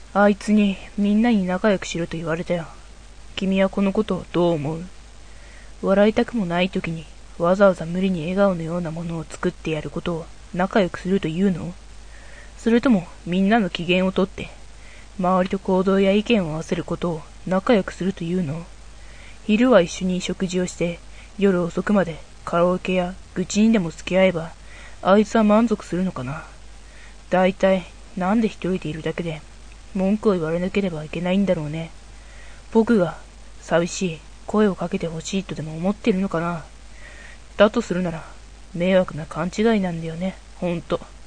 あいつにみんなに仲良くしろと言われたよ。君はこのことをどう思う？笑いたくもない時にわざわざ無理に笑顔のようなものを作ってやることを仲良くするというの？それともみんなの機嫌をとって周りと行動や意見を合わせることを仲良くするというの？昼は一緒に食事をして夜遅くまでカラオケや愚痴にでも付き合えばあいつは満足するのかな。だいたいなんで一人でいるだけで文句を言われなければいけないんだろうね。僕が寂しい声をかけてほしいとでも思ってるのかな。だとするなら迷惑な勘違いなんだよね、ほんと。